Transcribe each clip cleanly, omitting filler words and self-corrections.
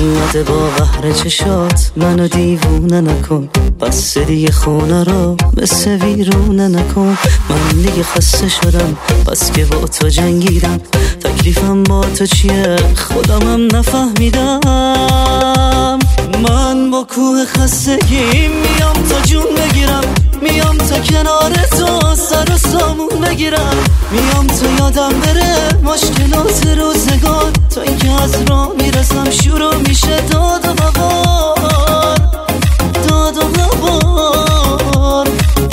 انقدر با قهر چشات منو دیوونه نکن، بس دیگه خونه رو مثل ویرونه نکن. من دیگه خسته شدم بس که با تو جنگیدم، تکلیفم با تو چیه خودمم نفهمیدم. من با کوه خستگی میام تا جون بگیرم، میام تا کنار تو سر و سامون بگیرم، میام تا یادم بره مشکلات روزگار، تا اینکه از راه میرسم شروع میشه داد و بغار، داد و بغار.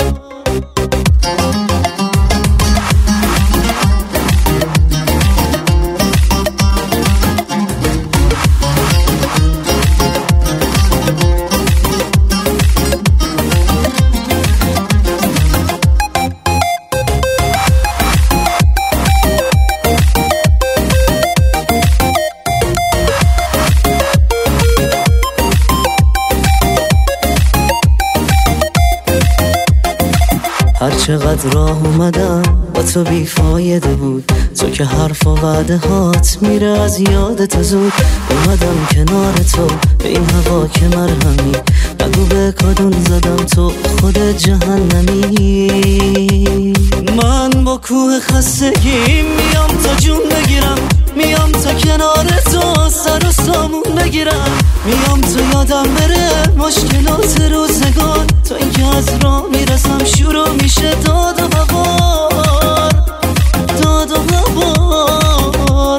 هر چقدر راه اومدم با تو بیفایده بود، تو که حرف و وعده هات میره از یادت زود. اومدم کنار تو به این هوا که مرهمی، نگو به کدوم زدم تو خودت جهنمی. من با کوه خستگی میام تا جون بگیرم، میام تا کنار تو سر و سامون بگیرم، میام تا یادم بره مشکلات روزگار، تا اینکه از راه میرسم شروع میشه داد و بغار، داد و بغار.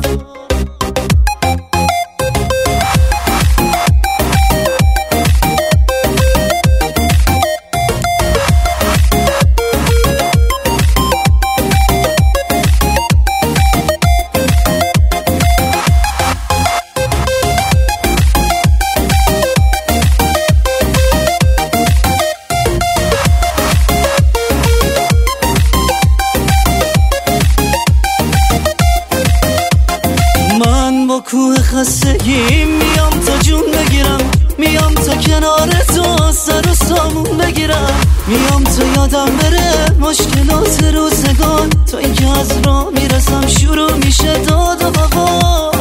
با کوه خستگی میام تا جون بگیرم، میام تا کنار تو سر و سامون بگیرم، میام تا یادم بره مشکلات روزگار، تا اینکه از راه میرسم شروع میشه داد و بغار.